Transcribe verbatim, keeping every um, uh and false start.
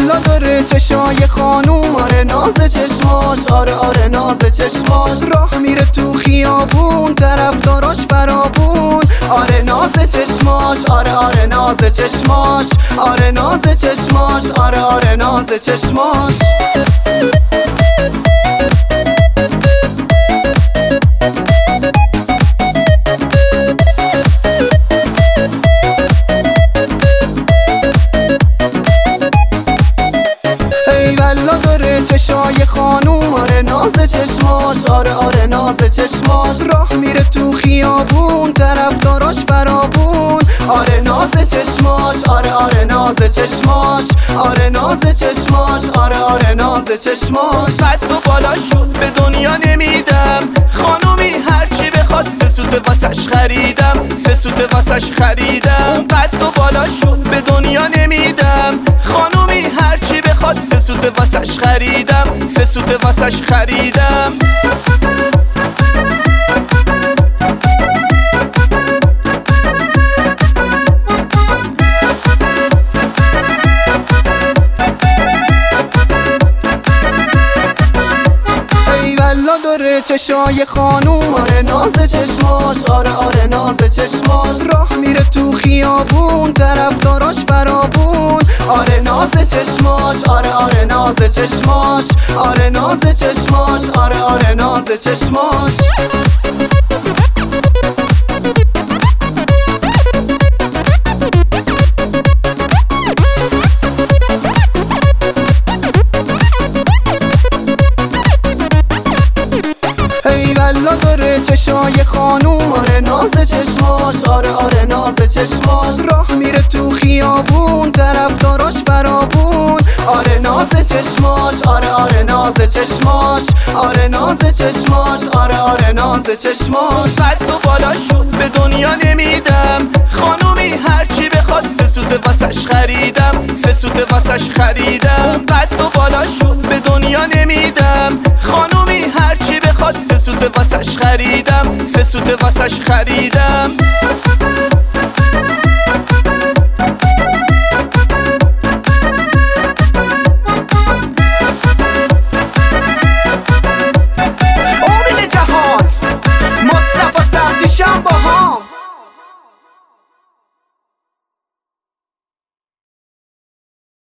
والا داره چشای خانوم، آره ناز چشماش، آره آره ناز چشماش. راه میره تو خیابون طرفداراش فراوون، آره ناز چشماش، آره آره ناز چشماش، آره ناز چشماش، آره آره ناز چشماش. چشای خانوم، آره ناز چشماش، آره آره ناز چشماش. راه میره تو خیابون طرفداراش فراوون، آره ناز چشماش، آره آره ناز چشماش، آره ناز چشماش، آره آره ناز چشماش. قد تو بالا شد به دنیا نمیدم، خانومی هرچی بخواد سه سوته واسش خریدم، سه سوته واسش خریدم. قد تو بالا شد به دنیا نمیدم، خانومی هرچی بخواد سه سوته واسش خریدم، سه سوته واسش خریدم. داره چشای خانوم، آره ناز چشماش، آره آره ناز چشماش. راه میره تو خیابون طرفداراش فراوون، آره ناز چشماش، آره آره ناز چشماش، آره ناز چشماش، آره آره ناز چشماش. والا داره چشای خانوم، آره ناز چشماش، آره آره ناز چشماش. راه میره تو خیابون طرفداراش فراوون، آره ناز چشماش، آره آره ناز چشماش، آره ناز چشماش، آره آره ناز چشماش. قد تو بالا شد به دنیا نمیدم، خانومی هرچی بخواد سه سوته واسش خریدم، سه سوته واسش خریدم. قد تو بالا شد به دنیا نمیدم، خانومی هرچی بخواد سه سوته واسش خریدم، سه سوته واسش خریدم.